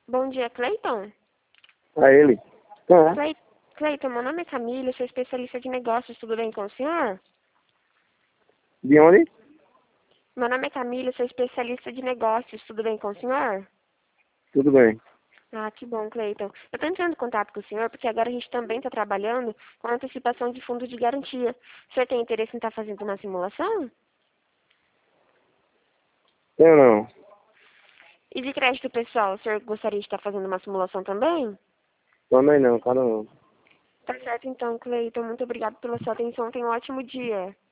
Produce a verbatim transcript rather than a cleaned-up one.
Bom dia, Cleiton. A ele. Tá. Clay- Cleiton, meu nome é Camila, sou especialista de negócios, tudo bem com o senhor? De onde? Meu nome é Camila, sou especialista de negócios, tudo bem com o senhor? Tudo bem. Ah, que bom, Cleiton. Eu estou entrando em contato com o senhor porque agora a gente também está trabalhando com antecipação de fundo de garantia. O senhor tem interesse em estar fazendo uma simulação? Tenho não. E de crédito pessoal, o senhor gostaria de estar fazendo uma simulação também? Também não, cara não. Tá certo então, Cleiton. Muito obrigado pela sua atenção. Tenha um ótimo dia.